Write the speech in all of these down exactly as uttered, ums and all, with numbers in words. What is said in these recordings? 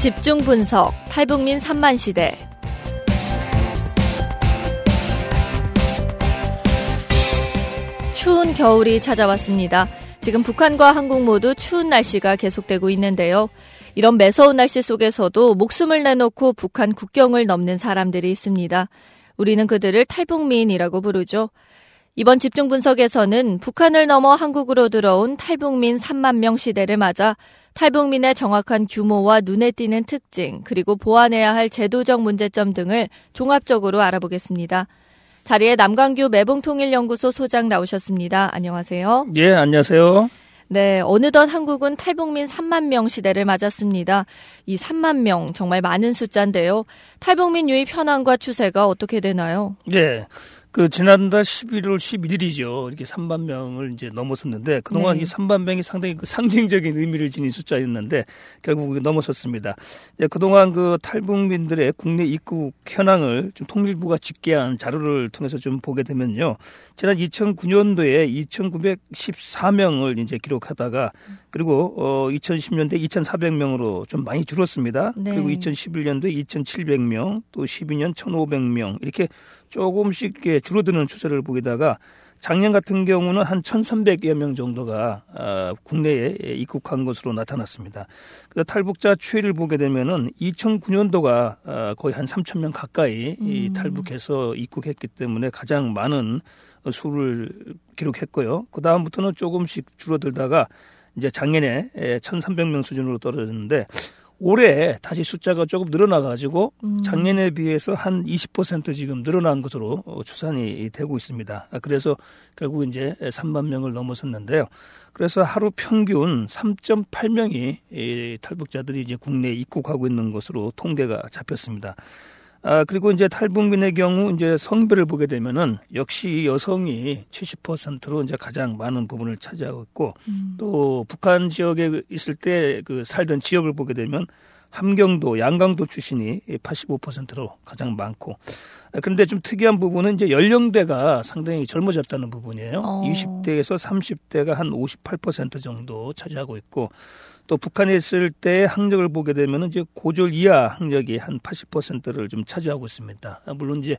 집중 분석, 탈북민 삼만 시대. 추운 겨울이 찾아왔습니다. 지금 북한과 한국 모두 추운 날씨가 계속되고 있는데요. 이런 매서운 날씨 속에서도 목숨을 내놓고 북한 국경을 넘는 사람들이 있습니다. 우리는 그들을 탈북민이라고 부르죠. 이번 집중 분석에서는 북한을 넘어 한국으로 들어온 탈북민 삼만 명 시대를 맞아 탈북민의 정확한 규모와 눈에 띄는 특징, 그리고 보완해야 할 제도적 문제점 등을 종합적으로 알아보겠습니다. 자리에 남광규 매봉통일연구소 소장 나오셨습니다. 안녕하세요. 예, 안녕하세요. 네, 어느덧 한국은 탈북민 삼만 명 시대를 맞았습니다. 이 삼만 명 정말 많은 숫자인데요. 탈북민 유입 현황과 추세가 어떻게 되나요? 네. 그 지난달 십일월 십일일이죠. 이렇게 삼만 명을 이제 넘어섰는데 그동안 네. 이 삼만 명이 상당히 그 상징적인 의미를 지닌 숫자였는데 결국 넘어섰습니다. 네, 그동안 그 탈북민들의 국내 입국 현황을 좀 통일부가 집계한 자료를 통해서 좀 보게 되면요. 지난 이천구 년도에 이천구백십사 명을 이제 기록하다가 그리고 어 이천십 년도에 이천사백 명으로 좀 많이 줄었습니다. 네. 그리고 이천십일 년도에 이천칠백 명, 또 십이 년 천오백 명 이렇게 조금씩 줄어드는 추세를 보이다가 작년 같은 경우는 한 천삼백여 명 정도가 국내에 입국한 것으로 나타났습니다. 그래서 탈북자 추이를 보게 되면은 이천구 년도가 거의 한 삼천 명 가까이 음. 탈북해서 입국했기 때문에 가장 많은 수를 기록했고요. 그 다음부터는 조금씩 줄어들다가 이제 작년에 천삼백 명 수준으로 떨어졌는데 올해 다시 숫자가 조금 늘어나가지고 작년에 비해서 한 이십 퍼센트 지금 늘어난 것으로 추산이 되고 있습니다. 그래서 결국 이제 삼만 명을 넘어섰는데요. 그래서 하루 평균 삼 점 팔 명이 탈북자들이 이제 국내에 입국하고 있는 것으로 통계가 잡혔습니다. 아, 그리고 이제 탈북민의 경우 이제 성별을 보게 되면은 역시 여성이 칠십 퍼센트로 이제 가장 많은 부분을 차지하고 있고 음. 또 북한 지역에 있을 때 그 살던 지역을 보게 되면 함경도, 양강도 출신이 팔십오 퍼센트로 가장 많고 그런데 좀 특이한 부분은 이제 연령대가 상당히 젊어졌다는 부분이에요. 어. 이십 대에서 삼십 대가 한 오십팔 퍼센트 정도 차지하고 있고 또 북한에 있을 때 학력을 보게 되면 이제 고졸 이하 학력이 한 팔십 퍼센트를 좀 차지하고 있습니다. 물론 이제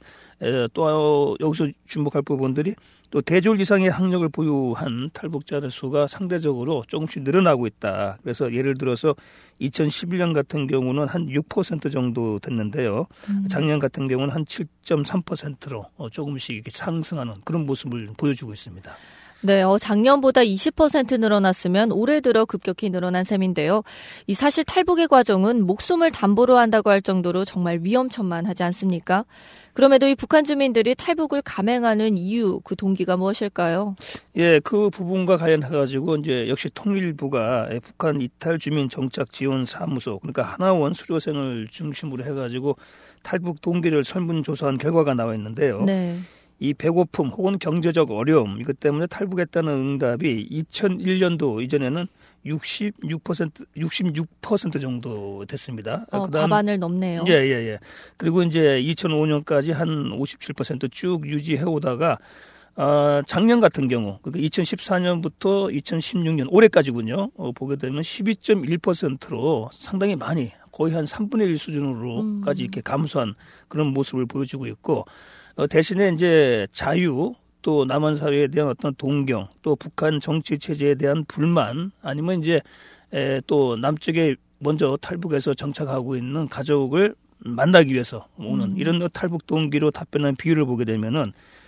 또 여기서 주목할 부분들이 또 대졸 이상의 학력을 보유한 탈북자들 수가 상대적으로 조금씩 늘어나고 있다. 그래서 예를 들어서 이천십일 년 같은 경우는 한 육 퍼센트 정도 됐는데요. 음. 작년 같은 경우는 한 칠 점 삼 퍼센트로 조금씩 이렇게 상승하는 그런 모습을 보여주고 있습니다. 네, 어, 작년보다 이십 퍼센트 늘어났으면 올해 들어 급격히 늘어난 셈인데요. 이 사실 탈북의 과정은 목숨을 담보로 한다고 할 정도로 정말 위험천만하지 않습니까? 그럼에도 이 북한 주민들이 탈북을 감행하는 이유, 그 동기가 무엇일까요? 예, 그 부분과 관련해가지고 이제 역시 통일부가 북한 이탈 주민 정착 지원 사무소, 그러니까 하나원 수료생을 중심으로 해가지고 탈북 동기를 설문조사한 결과가 나와 있는데요. 네. 이 배고픔 혹은 경제적 어려움 이것 때문에 탈북했다는 응답이 이천일 년도 이전에는 육십육 퍼센트, 육십육 퍼센트 정도 됐습니다. 어, 그다음, 과반을 넘네요. 예, 예, 예. 그리고 이제 이천오 년까지 한 오십칠 퍼센트 쭉 유지해 오다가 어, 작년 같은 경우, 그러니까 이천십사 년부터 이천십육 년 올해까지군요. 어, 보게 되면 십이 점 일 퍼센트로 상당히 많이 거의 한 삼분의 일 수준으로까지 음. 이렇게 감소한 그런 모습을 보여주고 있고. 어, 대신에 이제 자유 또 남한 사회에 대한 어떤 동경 또 북한 정치 체제에 대한 불만 아니면 이제 에, 또 남쪽에 먼저 탈북해서 정착하고 있는 가족을 만나기 위해서 오는 음. 이런 탈북 동기로 답변한 비율을 보게 되면은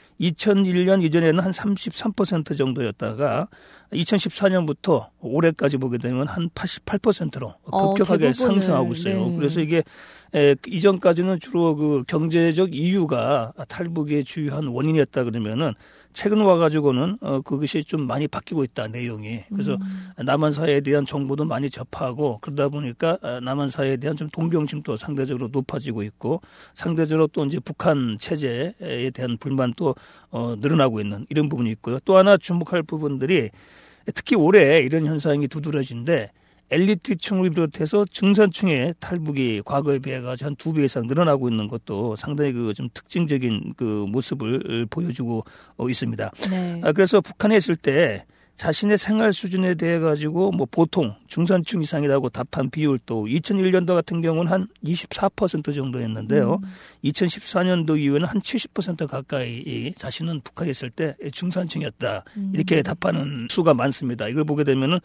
이천일 년 이전에는 한 삼십삼 퍼센트 정도였다가 이천십사 년부터 올해까지 보게 되면 한 팔십팔 퍼센트로 급격하게 어, 상승하고 있어요. 네. 그래서 이게 에, 이전까지는 주로 그 경제적 이유가 탈북의 주요한 원인이었다 그러면은 최근 와가지고는 어, 그것이 좀 많이 바뀌고 있다 내용이. 그래서 음. 남한 사회에 대한 정보도 많이 접하고 그러다 보니까 남한 사회에 대한 좀 동경심도 상대적으로 높아지고 있고 상대적으로 또 이제 북한 체제에 대한 불만도 어, 늘어나고 있는 이런 부분이 있고요. 또 하나 주목할 부분들이 특히 올해 이런 현상이 두드러진데 엘리트층을 비롯해서 중산층의 탈북이 과거에 비해 가지고 한 두 배 이상 늘어나고 있는 것도 상당히 그 좀 특징적인 그 모습을 보여주고 있습니다. 네. 그래서 북한에 있을 때 자신의 생활 수준에 대해 가지고 뭐 보통 중산층 이상이라고 답한 비율도 이천일 년도 같은 경우는 한 이십사 퍼센트 정도였는데요. 음. 이천십사 년도 이후에는 한 칠십 퍼센트 가까이 자신은 북한에 있을 때 중산층이었다. 음. 이렇게 답하는 수가 많습니다. 이걸 보게 되면은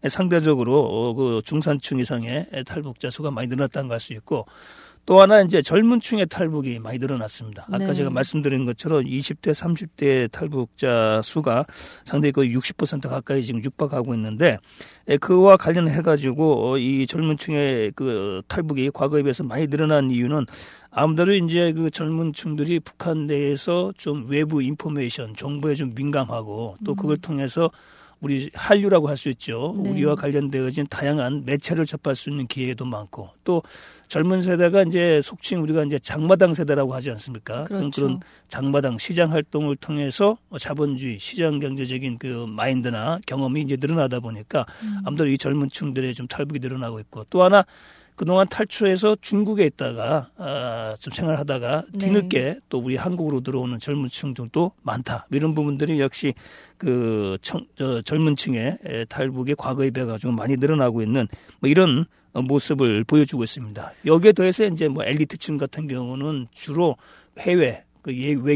상대적으로 그 중산층 이상의 탈북자 수가 많이 늘었다는 걸 알 수 있고, 또 하나 이제 젊은 층의 탈북이 많이 늘어났습니다. 아까 네. 제가 말씀드린 것처럼 이십 대, 삼십 대 탈북자 수가 상당히 거의 육십 퍼센트 가까이 지금 육박하고 있는데, 그와 관련해 가지고 이 젊은 층의 그 탈북이 과거에 비해서 많이 늘어난 이유는 아무래도 이제 그 젊은 층들이 북한 내에서 좀 외부 인포메이션, 정보에 좀 민감하고 또 그걸 통해서 우리 한류라고 할 수 있죠. 네. 우리와 관련되어진 다양한 매체를 접할 수 있는 기회도 많고, 또 젊은 세대가 이제 속칭 우리가 이제 장마당 세대라고 하지 않습니까? 그렇죠. 그런 장마당 시장 활동을 통해서 자본주의, 시장 경제적인 그 마인드나 경험이 이제 늘어나다 보니까 음. 아무래도 이 젊은 층들의 좀 탈북이 늘어나고 있고, 또 하나 그동안 탈출해서 중국에 있다가 아, 좀 생활하다가 뒤늦게 네. 또 우리 한국으로 들어오는 젊은 층들도 많다. 이런 부분들이 역시 그 청, 저, 젊은 층의 탈북이 과거에 비해 가지고 많이 늘어나고 있는 뭐 이런 모습을 보여주고 있습니다. 여기에 더해서 이제 뭐 엘리트층 같은 경우는 주로 해외 그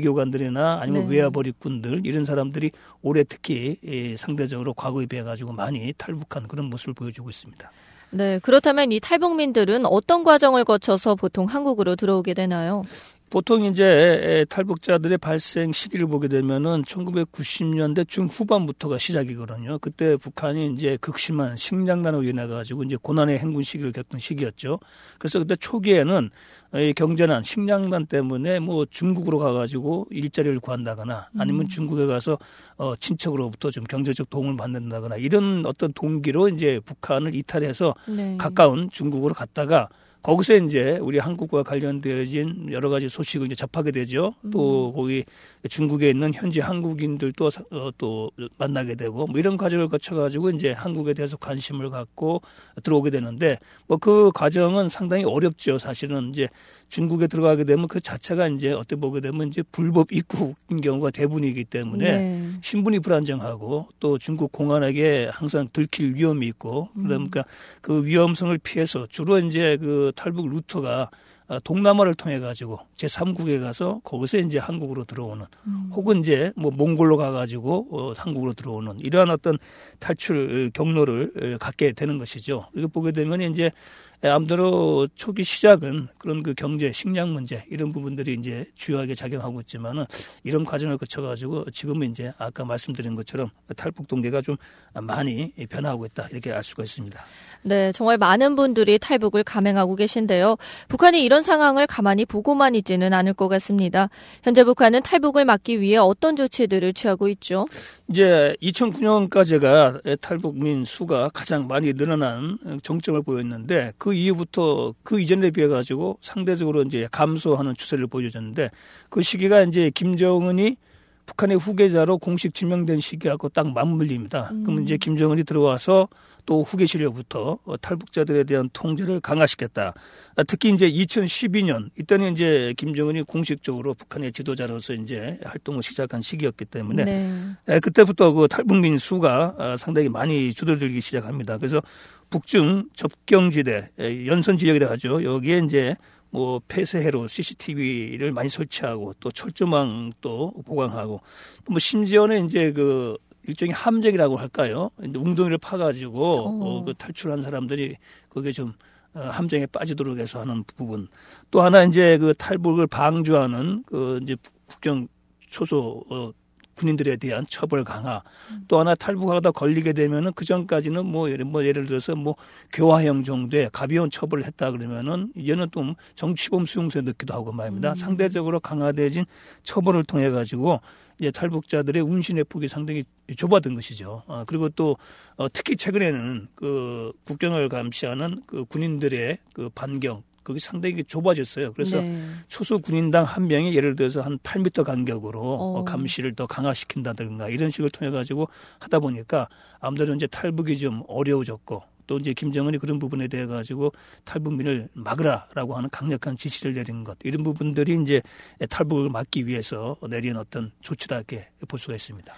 외교관들이나 아니면 네. 외화벌이꾼들 이런 사람들이 올해 특히 상대적으로 과거에 비해 가지고 많이 탈북한 그런 모습을 보여주고 있습니다. 네, 그렇다면 이 탈북민들은 어떤 과정을 거쳐서 보통 한국으로 들어오게 되나요? 보통 이제 탈북자들의 발생 시기를 보게 되면은 천구백구십 년대 중후반부터가 시작이거든요. 그때 북한이 이제 극심한 식량난으로 인해 가지고 이제 고난의 행군 시기를 겪던 시기였죠. 그래서 그때 초기에는 이 경제난, 식량난 때문에 뭐 중국으로 가가지고 일자리를 구한다거나 아니면 음. 중국에 가서 어 친척으로부터 좀 경제적 도움을 받는다거나 이런 어떤 동기로 이제 북한을 이탈해서 네. 가까운 중국으로 갔다가 거기서 이제 우리 한국과 관련되어진 여러 가지 소식을 이제 접하게 되죠. 음. 또 거기 중국에 있는 현지 한국인들도 어, 또 만나게 되고 뭐 이런 과정을 거쳐가지고 이제 한국에 대해서 관심을 갖고 들어오게 되는데 뭐 그 과정은 상당히 어렵죠. 사실은 이제 중국에 들어가게 되면 그 자체가 이제 어떻게 보게 되면 이제 불법 입국인 경우가 대부분이기 때문에 네. 신분이 불안정하고 또 중국 공안에게 항상 들킬 위험이 있고 그러니까 음. 그 위험성을 피해서 주로 이제 그 탈북 루트가 동남아를 통해 가지고 제삼국에 가서 거기서 이제 한국으로 들어오는 음. 혹은 이제 뭐 몽골로 가가지고 어, 한국으로 들어오는 이러한 어떤 탈출 경로를 갖게 되는 것이죠. 이거 보게 되면 이제 아무래도 초기 시작은 그런 그 경제, 식량 문제 이런 부분들이 이제 주요하게 작용하고 있지만은 이런 과정을 거쳐가지고 지금은 이제 아까 말씀드린 것처럼 탈북 동기가 좀 많이 변화하고 있다 이렇게 알 수가 있습니다. 네, 정말 많은 분들이 탈북을 감행하고 계신데요. 북한이 이런 상황을 가만히 보고만 있지는 않을 것 같습니다. 현재 북한은 탈북을 막기 위해 어떤 조치들을 취하고 있죠? 이제 이천구 년까지가 탈북민 수가 가장 많이 늘어난 정점을 보였는데 그 이후부터 그 이전에 비해 가지고 상대적으로 이제 감소하는 추세를 보여줬는데 그 시기가 이제 김정은이 북한의 후계자로 공식 지명된 시기하고 딱 맞물립니다. 음. 그러면 이제 김정은이 들어와서 또 후계실로부터 탈북자들에 대한 통제를 강화시켰다. 특히 이제 이천십이 년 이때는 이제 김정은이 공식적으로 북한의 지도자로서 이제 활동을 시작한 시기였기 때문에 네. 그때부터 그 탈북민 수가 상당히 많이 줄어들기 시작합니다. 그래서 북중 접경지대 연선 지역이라 하죠. 여기에 이제 뭐 폐쇄해로 씨씨티비를 많이 설치하고 또 철조망 또 보강하고 뭐 심지어는 이제 그 일종의 함정이라고 할까요? 웅덩이를 파가지고 어, 그 탈출한 사람들이 거기에 좀 어, 함정에 빠지도록 해서 하는 부분. 또 하나 이제 그 탈북을 방조하는 그 이제 국경 초소 어, 군인들에 대한 처벌 강화. 음. 또 하나 탈북하다 걸리게 되면은 그 전까지는 뭐 예를 뭐 예를 들어서 뭐 교화형 정도의 가벼운 처벌을 했다 그러면은 이제는 또 정치범 수용소에 넣기도 하고 말입니다. 음. 상대적으로 강화되어진 처벌을 통해 가지고 이제 탈북자들의 운신의 폭이 상당히 좁아든 것이죠. 어, 그리고 또 어, 특히 최근에는 그 국경을 감시하는 그 군인들의 그 반경 그게 상당히 좁아졌어요. 그래서 네. 초소 군인당 한 명이 예를 들어서 한 팔 미터 간격으로 어. 감시를 더 강화시킨다든가 이런 식을 통해 가지고 하다 보니까 아무래도 이제 탈북이 좀 어려워졌고 또 이제 김정은이 그런 부분에 대해 가지고 탈북민을 막으라라고 하는 강력한 지시를 내린 것 이런 부분들이 이제 탈북을 막기 위해서 내린 어떤 조치다 이렇게 볼 수가 있습니다.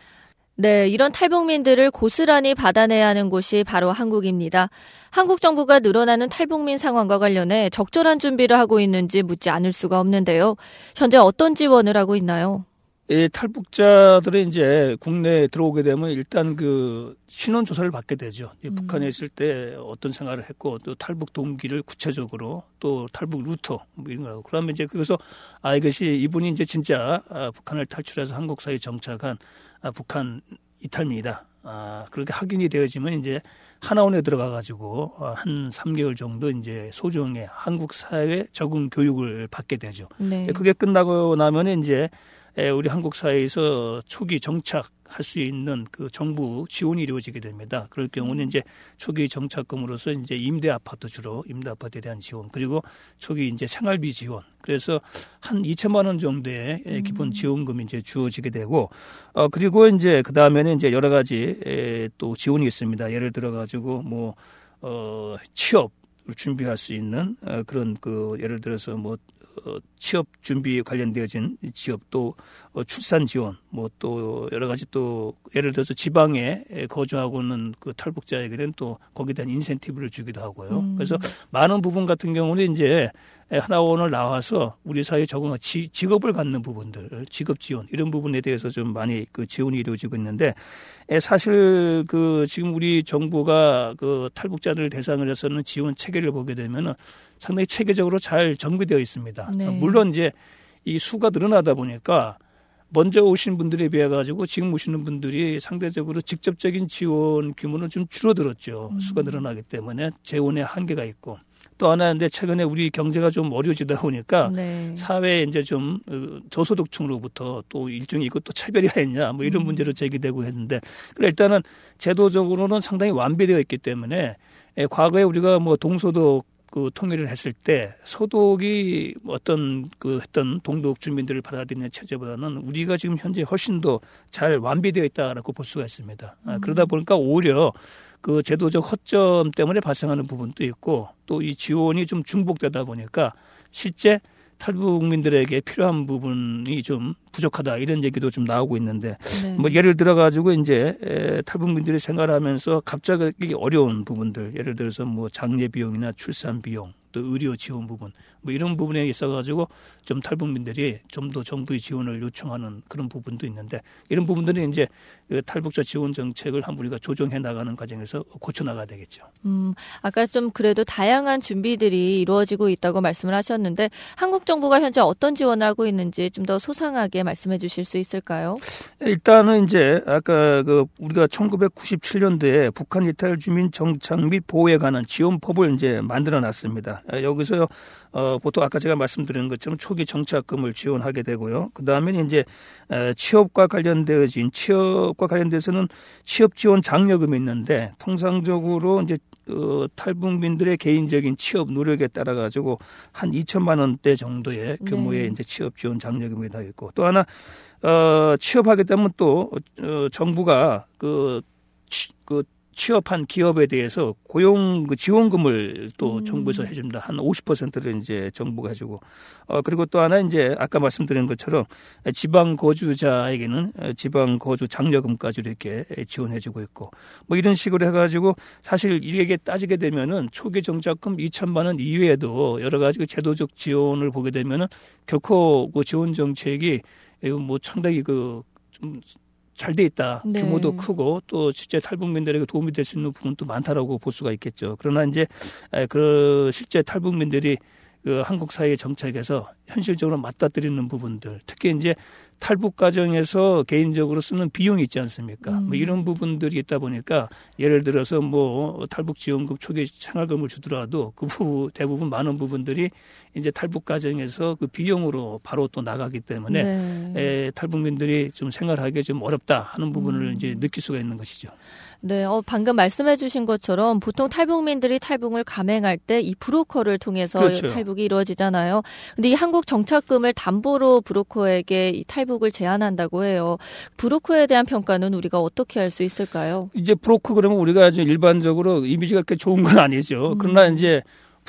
네, 이런 탈북민들을 고스란히 받아내야 하는 곳이 바로 한국입니다. 한국 정부가 늘어나는 탈북민 상황과 관련해 적절한 준비를 하고 있는지 묻지 않을 수가 없는데요. 현재 어떤 지원을 하고 있나요? 이 탈북자들이 이제 국내에 들어오게 되면 일단 그 신원 조사를 받게 되죠. 음. 북한에 있을 때 어떤 생활을 했고 또 탈북 동기를 구체적으로 또 탈북 루트 뭐 이런 거라고. 그러면 이제 그래서 아 이것이 이분이 이제 진짜 아, 북한을 탈출해서 한국 사회에 정착한 아, 북한 이탈민이다. 아 그렇게 확인이 되어지면 이제 하나원에 들어가 가지고 한 삼 개월 정도 이제 소정의 한국 사회 적응 교육을 받게 되죠. 네. 그게 끝나고 나면 이제 우리 한국 사회에서 초기 정착할 수 있는 그 정부 지원이 이루어지게 됩니다. 그럴 경우는 이제 초기 정착금으로서 이제 임대 아파트 주로 임대 아파트에 대한 지원 그리고 초기 이제 생활비 지원. 그래서 한 이천만 원 정도의 음. 기본 지원금이 이제 주어지게 되고 어 그리고 이제 그 다음에는 이제 여러 가지 에, 또 지원이 있습니다. 예를 들어 가지고 뭐 어, 취업을 준비할 수 있는 어, 그런 그 예를 들어서 뭐 어, 취업 준비 관련되어진 지업 또 어, 출산 지원 뭐 또 여러 가지 또 예를 들어서 지방에 거주하고 있는 그 탈북자에게는 또 거기에 대한 인센티브를 주기도 하고요. 음. 그래서 많은 부분 같은 경우는 이제 하나원을 나와서 우리 사회에 적응한 지, 직업을 갖는 부분들, 직업 지원 이런 부분에 대해서 좀 많이 그 지원이 이루어지고 있는데 사실 그 지금 우리 정부가 그 탈북자들 대상으로 해서는 지원 체계를 보게 되면은 상당히 체계적으로 잘 정비되어 있습니다. 네. 물론 이제 이 수가 늘어나다 보니까 먼저 오신 분들에 비해 가지고 지금 오시는 분들이 상대적으로 직접적인 지원 규모는 좀 줄어들었죠. 음. 수가 늘어나기 때문에 재원의 한계가 있고. 또 하나인데 최근에 우리 경제가 좀 어려워지다 보니까 네. 사회에 이제 좀 저소득층으로부터 또 일종의 이것도 차별이 아니냐 뭐 이런 음. 문제로 제기되고 했는데 일단은 제도적으로는 상당히 완비되어 있기 때문에 과거에 우리가 뭐 동소득 그 통일을 했을 때 소득이 어떤 그 했던 동독 주민들을 받아들이는 체제보다는 우리가 지금 현재 훨씬 더 잘 완비되어 있다라고 볼 수가 있습니다. 음. 아, 그러다 보니까 오히려 그 제도적 허점 때문에 발생하는 부분도 있고 또 이 지원이 좀 중복되다 보니까 실제 탈북민들에게 필요한 부분이 좀 부족하다 이런 얘기도 좀 나오고 있는데 네. 뭐 예를 들어 가지고 이제 탈북민들이 생활하면서 갑자기 어려운 부분들 예를 들어서 뭐 장례 비용이나 출산 비용 또 의료 지원 부분 뭐 이런 부분에 있어 가지고 좀 탈북민들이 좀 더 정부의 지원을 요청하는 그런 부분도 있는데 이런 부분들은 이제 그 탈북자 지원 정책을 한 우리가 조정해 나가는 과정에서 고쳐 나가야 되겠죠. 음, 아까 좀 그래도 다양한 준비들이 이루어지고 있다고 말씀을 하셨는데 한국 정부가 현재 어떤 지원을 하고 있는지 좀 더 소상하게 말씀해 주실 수 있을까요? 일단은 이제 아까 그 우리가 천구백구십칠 년도에 북한 이탈 주민 정착 및 보호에 관한 지원법을 이제 만들어 놨습니다. 여기서 어, 보통 아까 제가 말씀드린 것처럼 초기 정착금을 지원하게 되고요. 그 다음에 이제 취업과 관련되어진 취업과 관련돼서는 취업 지원 장려금이 있는데 통상적으로 이제 어, 탈북민들의 개인적인 취업 노력에 따라 가지고 한 이천만 원대 정도의 규모의 네. 이제 취업 지원 장려금이 다 있고 또 하나 어, 취업하게 되면 또 어, 정부가 그, 취, 그 취업한 기업에 대해서 고용 그 지원금을 또 음. 정부에서 해줍니다. 한 오십 퍼센트를 이제 정부가 해주고, 어, 그리고 또 하나 이제 아까 말씀드린 것처럼 지방 거주자에게는 지방 거주 장려금까지 이렇게 지원해주고 있고, 뭐 이런 식으로 해가지고 사실 이게 따지게 되면은 초기 정착금 이천만 원 이외에도 여러 가지 그 제도적 지원을 보게 되면은 결코 그 지원 정책이 뭐 상당히 그 좀 잘 돼 있다. 네. 규모도 크고 또 실제 탈북민들에게 도움이 될 수 있는 부분도 많다라고 볼 수가 있겠죠. 그러나 이제 그 실제 탈북민들이 그 한국 사회에 정착해서 현실적으로 맞닥뜨리는 부분들, 특히 이제 탈북 과정에서 개인적으로 쓰는 비용이 있지 않습니까? 음. 뭐 이런 부분들이 있다 보니까 예를 들어서 뭐 탈북 지원금 초기 생활금을 주더라도 그 부분 대부분 많은 부분들이 이제 탈북 과정에서 그 비용으로 바로 또 나가기 때문에 네. 에, 탈북민들이 좀 생활하기 좀 어렵다 하는 부분을 음. 이제 느낄 수가 있는 것이죠. 네, 어, 방금 말씀해 주신 것처럼 보통 탈북민들이 탈북을 감행할 때 이 브로커를 통해서 그렇죠. 탈북이 이루어지잖아요. 근데 이 한국 정착금을 담보로 브로커에게 이 탈북을 제한한다고 해요. 브로커에 대한 평가는 우리가 어떻게 할 수 있을까요? 이제 브로커 그러면 우리가 이제 일반적으로 이미지가 그렇게 좋은 건 아니죠. 음. 그러나 이제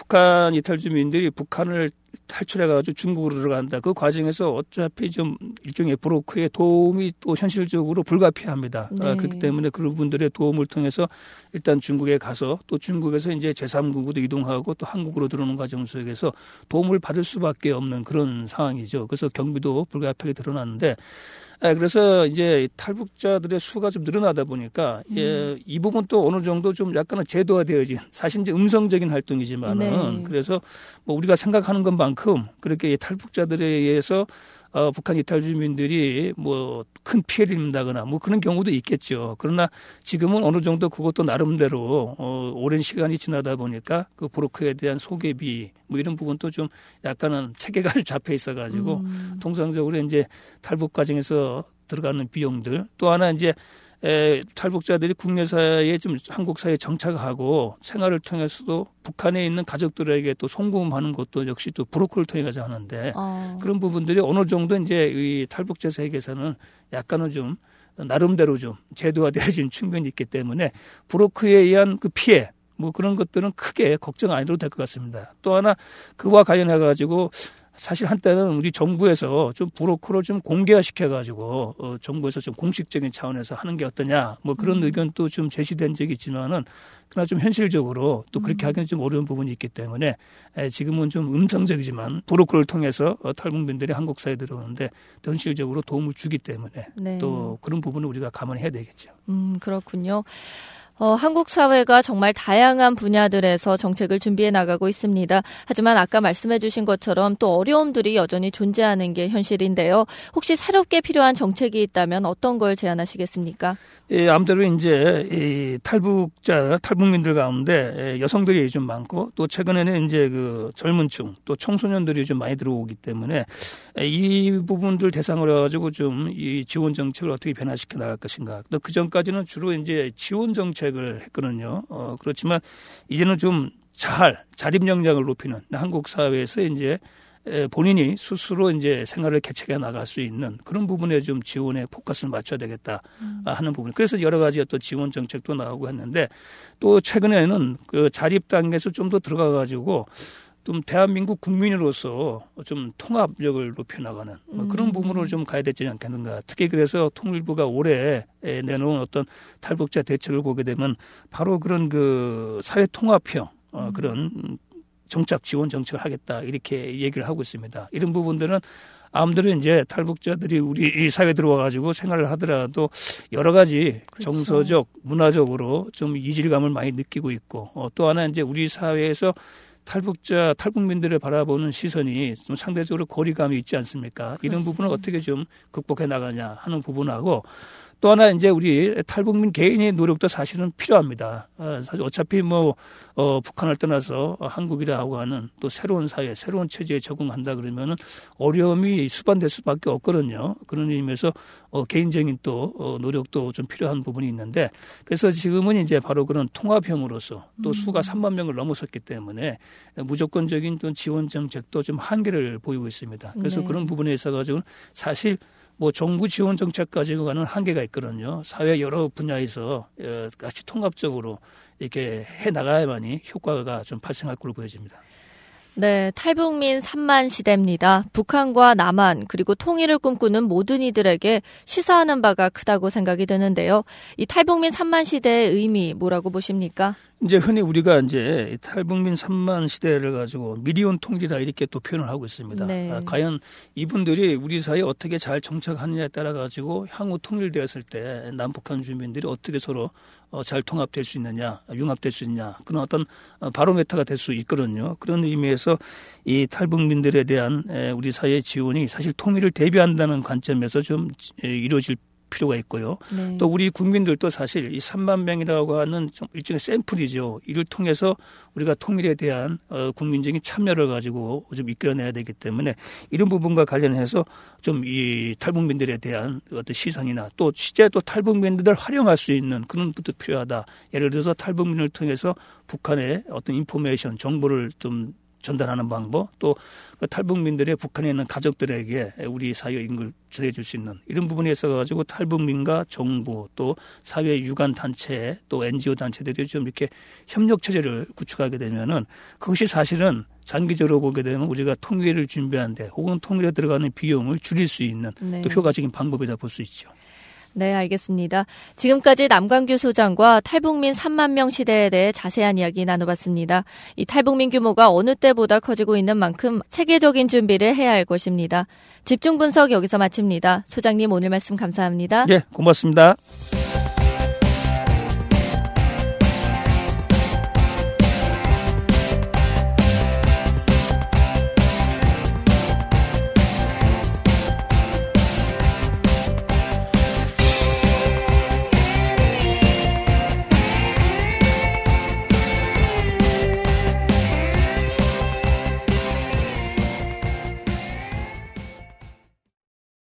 북한 이탈 주민들이 북한을 탈출해가지고 중국으로 들어간다. 그 과정에서 어차피 좀 일종의 브로커의 도움이 또 현실적으로 불가피합니다. 네. 아, 그렇기 때문에 그런 분들의 도움을 통해서 일단 중국에 가서 또 중국에서 이제 제삼국으로 이동하고 또 한국으로 들어오는 과정 속에서 도움을 받을 수밖에 없는 그런 상황이죠. 그래서 경비도 불가피하게 드러났는데 아, 그래서 이제 탈북자들의 수가 좀 늘어나다 보니까 음. 예, 이 부분 또 어느 정도 좀 약간은 제도화되어진 사실 이제 음성적인 활동이지만은 네. 그래서 뭐 우리가 생각하는 것만큼 그렇게 탈북자들에 의해서 어, 북한 이탈 주민들이 뭐 큰 피해를 입는다거나 뭐 그런 경우도 있겠죠. 그러나 지금은 어느 정도 그것도 나름대로 어, 오랜 시간이 지나다 보니까 그 브로커에 대한 소개비 뭐 이런 부분도 좀 약간은 체계가 잡혀 있어가지고 음. 통상적으로 이제 탈북 과정에서 들어가는 비용들 또 하나 이제 에, 탈북자들이 국내사회에 좀 한국 사회에 정착하고 생활을 통해서도 북한에 있는 가족들에게 또 송금하는 것도 역시 또 브로커를 통해 가지고 하는데 어. 그런 부분들이 어느 정도 이제 이 탈북자 세계에서는 약간은 좀 나름대로 좀 제도화되어진 측면이 있기 때문에 브로커에 의한 그 피해 뭐 그런 것들은 크게 걱정 안 해도 될 것 같습니다. 또 하나 그와 관련해 가지고 사실 한때는 우리 정부에서 좀 브로커를 좀 공개화시켜가지고 어, 정부에서 좀 공식적인 차원에서 하는 게 어떠냐 뭐 그런 음. 의견도 좀 제시된 적이 있지만은 그러나 좀 현실적으로 또 그렇게 음. 하기는 좀 어려운 부분이 있기 때문에 에, 지금은 좀 음성적이지만 브로커를 통해서 어, 탈북민들이 한국 사회에 들어오는데 또 현실적으로 도움을 주기 때문에 네. 또 그런 부분을 우리가 감안해야 되겠죠. 음 그렇군요. 어, 한국 사회가 정말 다양한 분야들에서 정책을 준비해 나가고 있습니다. 하지만 아까 말씀해 주신 것처럼 또 어려움들이 여전히 존재하는 게 현실인데요. 혹시 새롭게 필요한 정책이 있다면 어떤 걸 제안하시겠습니까? 예, 아무래도 이제 이 탈북자, 탈북민들 가운데 여성들이 좀 많고 또 최근에는 이제 그 젊은 층, 또 청소년들이 좀 많이 들어오기 때문에 이 부분들 대상으로 해가지고 좀 이 지원 정책을 어떻게 변화시켜 나갈 것인가. 또 그 전까지는 주로 이제 지원 정책을 했거든요. 어, 그렇지만 이제는 좀 잘 자립 역량을 높이는 한국 사회에서 이제 본인이 스스로 이제 생활을 개척해 나갈 수 있는 그런 부분에 좀 지원에 포커스를 맞춰야 되겠다 하는 부분. 그래서 여러 가지 어떤 지원 정책도 나오고 했는데 또 최근에는 그 자립 단계에서 좀 더 들어가 가지고 좀 대한민국 국민으로서 좀 통합력을 높여나가는 뭐 그런 부분으로 좀 가야 되지 않겠는가. 특히 그래서 통일부가 올해 내놓은 어떤 탈북자 대책을 보게 되면 바로 그런 그 사회 통합형 어, 그런 정착 지원 정책을 하겠다 이렇게 얘기를 하고 있습니다. 이런 부분들은 아무래도 이제 탈북자들이 우리 이 사회에 들어와 가지고 생활을 하더라도 여러 가지 그렇죠. 정서적, 문화적으로 좀 이질감을 많이 느끼고 있고 어, 또 하나 이제 우리 사회에서 탈북자, 탈북민들을 바라보는 시선이 좀 상대적으로 거리감이 있지 않습니까? 그렇습니다. 이런 부분을 어떻게 좀 극복해 나가냐 하는 부분하고 또 하나 이제 우리 탈북민 개인의 노력도 사실은 필요합니다. 어, 사실 어차피 뭐 어, 북한을 떠나서 한국이라고 하는 또 새로운 사회, 새로운 체제에 적응한다 그러면은 어려움이 수반될 수밖에 없거든요. 그런 의미에서 어, 개인적인 또 어, 노력도 좀 필요한 부분이 있는데 그래서 지금은 이제 바로 그런 통합형으로서 또 음. 수가 삼만 명을 넘어섰기 때문에 무조건적인 또 지원 정책도 좀 한계를 보이고 있습니다. 그래서 네. 그런 부분에 있어 가지고 사실 뭐 정부 지원 정책 가지고 가는 한계가 있거든요. 사회 여러 분야에서 같이 통합적으로 이렇게 해 나가야만이 효과가 좀 발생할 걸로 보여집니다. 네, 탈북민 삼만 시대입니다. 북한과 남한 그리고 통일을 꿈꾸는 모든 이들에게 시사하는 바가 크다고 생각이 드는데요. 이 탈북민 삼만 시대의 의미 뭐라고 보십니까? 이제 흔히 우리가 이제 탈북민 삼만 시대를 가지고 미리온 통일이다 이렇게 또 표현을 하고 있습니다. 네. 아, 과연 이분들이 우리 사회에 어떻게 잘 정착하느냐에 따라 가지고 향후 통일되었을 때 남북한 주민들이 어떻게 서로 어, 잘 통합될 수 있느냐, 융합될 수 있느냐 그런 어떤 바로메터가 될 수 있거든요. 그런 의미에서 이 탈북민들에 대한 우리 사회의 지원이 사실 통일을 대비한다는 관점에서 좀 이루어질 필요가 있고요. 네. 또 우리 국민들도 사실 이 삼만 명이라고 하는 좀 일종의 샘플이죠. 이를 통해서 우리가 통일에 대한 어, 국민적인 참여를 가지고 좀 이끌어내야 되기 때문에 이런 부분과 관련해서 좀 이 탈북민들에 대한 어떤 시선이나 또 실제 또 탈북민들을 활용할 수 있는 그런 것도 필요하다. 예를 들어서 탈북민을 통해서 북한의 어떤 인포메이션 정보를 좀 전달하는 방법, 또 그 탈북민들의 북한에 있는 가족들에게 우리 사회 인을 전해줄 수 있는 이런 부분에 있어가지고 탈북민과 정부 또 사회 유관 단체 또 엔지오 단체들이 좀 이렇게 협력 체제를 구축하게 되면은 그것이 사실은 장기적으로 보게 되면 우리가 통일을 준비하는데 혹은 통일에 들어가는 비용을 줄일 수 있는 네. 또 효과적인 방법이다 볼 수 있죠. 네, 알겠습니다. 지금까지 남광규 소장과 탈북민 삼만 명 시대에 대해 자세한 이야기 나눠봤습니다. 이 탈북민 규모가 어느 때보다 커지고 있는 만큼 체계적인 준비를 해야 할 것입니다. 집중 분석 여기서 마칩니다. 소장님 오늘 말씀 감사합니다. 네, 고맙습니다.